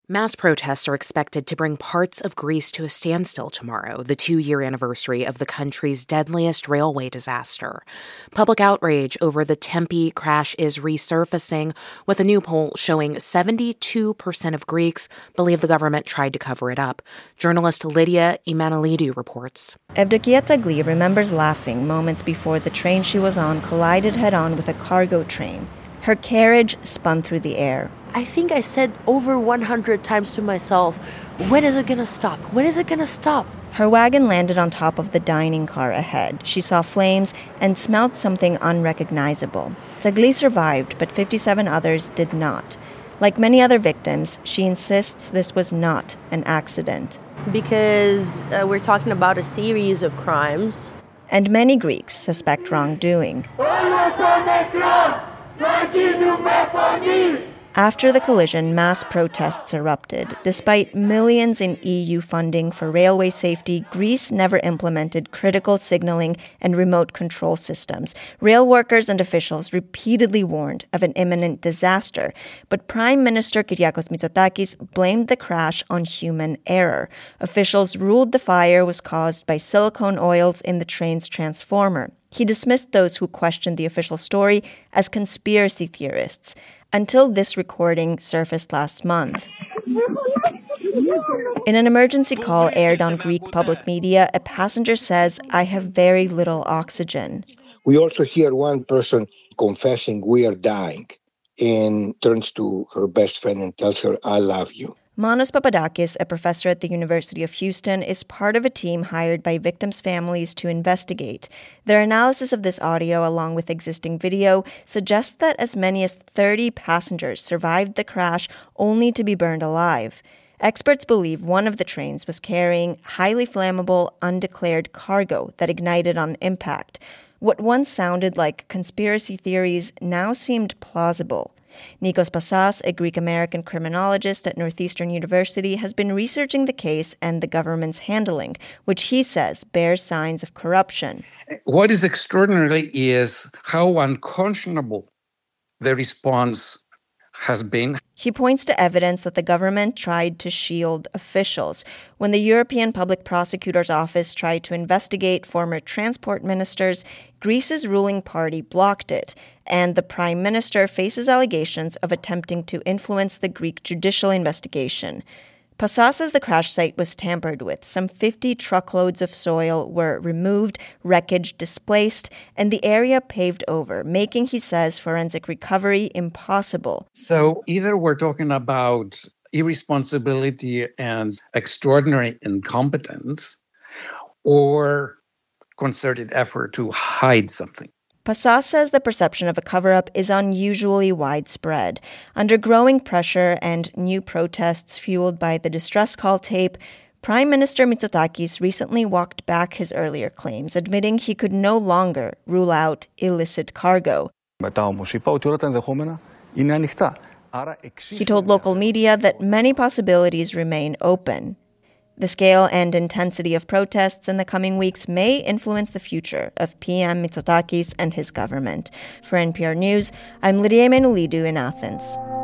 Mass protests are expected to bring parts of Greece to a standstill tomorrow, the 2-year anniversary of the country's deadliest railway disaster. Public outrage over the Tempe crash is resurfacing, with a new poll showing 72% of Greeks believe the government tried to cover it up. Journalist Lydia Imanolidou reports. Evdokia Tsagli remembers laughing moments before the train she was on collided head-on with a cargo train. Her carriage spun through the air. I think I said over 100 times to myself, when is it going to stop? When is it going to stop? Her wagon landed on top of the dining car ahead. She saw flames and smelled something unrecognizable. Tsagli survived, but 57 others did not. Like many other victims, she insists this was not an accident. Because we're talking about a series of crimes. And many Greeks suspect wrongdoing. After the collision, mass protests erupted. Despite millions in EU funding for railway safety, Greece never implemented critical signaling and remote control systems. Rail workers and officials repeatedly warned of an imminent disaster, but Prime Minister Kyriakos Mitsotakis blamed the crash on human error. Officials ruled the fire was caused by silicone oils in the train's transformer. He dismissed those who questioned the official story as conspiracy theorists, until this recording surfaced last month. In an emergency call aired on Greek public media, a passenger says, "I have very little oxygen." We also hear one person confessing, "We are dying," and turns to her best friend and tells her, "I love you." Manos Papadakis, a professor at the University of Houston, is part of a team hired by victims' families to investigate. Their analysis of this audio, along with existing video, suggests that as many as 30 passengers survived the crash only to be burned alive. Experts believe one of the trains was carrying highly flammable, undeclared cargo that ignited on impact. What once sounded like conspiracy theories now seemed plausible. Nikos Passas, a Greek-American criminologist at Northeastern University, has been researching the case and the government's handling, which he says bears signs of corruption. What is extraordinary is how unconscionable the response has been. He points to evidence that the government tried to shield officials. When the European Public Prosecutor's Office tried to investigate former transport ministers, Greece's ruling party blocked it, and the prime minister faces allegations of attempting to influence the Greek judicial investigation. Passas says the crash site was tampered with. Some 50 truckloads of soil were removed, wreckage displaced, and the area paved over, making, he says, forensic recovery impossible. So either we're talking about irresponsibility and extraordinary incompetence, or concerted effort to hide something. Passas says the perception of a cover-up is unusually widespread. Under growing pressure and new protests fueled by the distress call tape, Prime Minister Mitsotakis recently walked back his earlier claims, admitting he could no longer rule out illicit cargo. He told local media that many possibilities remain open. The scale and intensity of protests in the coming weeks may influence the future of PM Mitsotakis and his government. For NPR News, I'm Lydia Imanolidou in Athens.